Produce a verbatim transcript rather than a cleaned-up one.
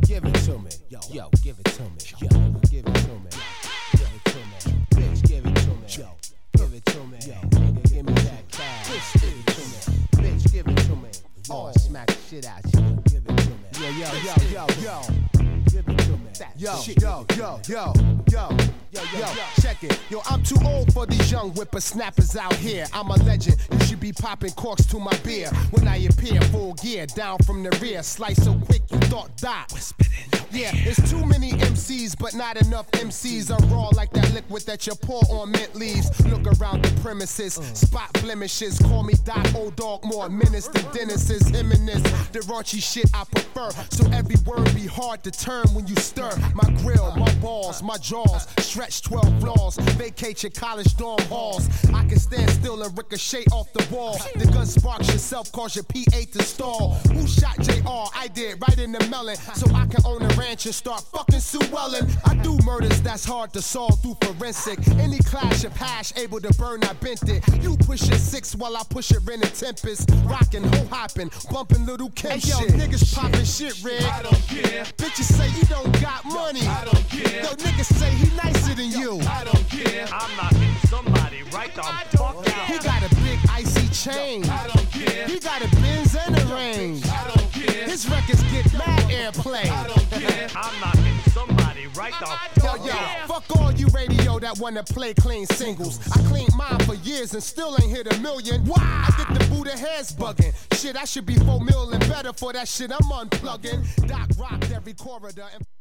Give it to me, yo, yo, give it to me, yo, give it to me, give it to me, bitch, give it to me, yo, give it to me, yo, nigga, give me that cash, bitch, give it to me, bitch, give it to me, oh, smack the shit out you, give it to me, yo, yo, yo, yo, yo, give it to me, yo, yo, yo, yo, yo. Yo, yo, yo, check it. Yo, I'm too old for these young whippersnappers out here. I'm a legend. You should be popping corks to my beer when I appear full gear down from the rear. Slice so quick you thought that. Yeah, it's too many M Cs, but not enough M Cs. I'm raw like that liquid that you pour on mint leaves. Look around the premises, spot blemishes. Call me Doc, old dog, more menace than Dennis is him and this. The raunchy shit I prefer. So every word be hard to turn when you stir. My grill, my balls, my jaws. Stretch twelve flaws, vacate your college dorm halls. I can stand still and ricochet off the wall. The gun sparks yourself, cause your P eight to stall. Who shot J R? I did, right in the melon. So I can own a ranch and start fucking Sue Ellen. I do murders that's hard to solve through forensic. Any clash of hash able to burn, I bent it. You push your six while I push it in a tempest. Rockin', ho-hoppin', bumpin' little Kim shit. Hey, yo, niggas poppin' shit, Rig. I don't care. Bitches say you don't got money. I don't care. Yo, niggas say he nicer than you. I don't care. I'm knocking somebody right the fuck out. He got a big icy chain. I don't care. He got a Benz and a range. I don't care. His records get mad airplay. I don't care. I'm knocking somebody right the Yo, fuck yo, out. fuck all you radio that wanna play clean singles. I cleaned mine for years and still ain't hit a million. Why? I get the Buddha heads bugging. Shit, I should be four mil and better for that shit I'm unplugging. Doc rocked every corridor. And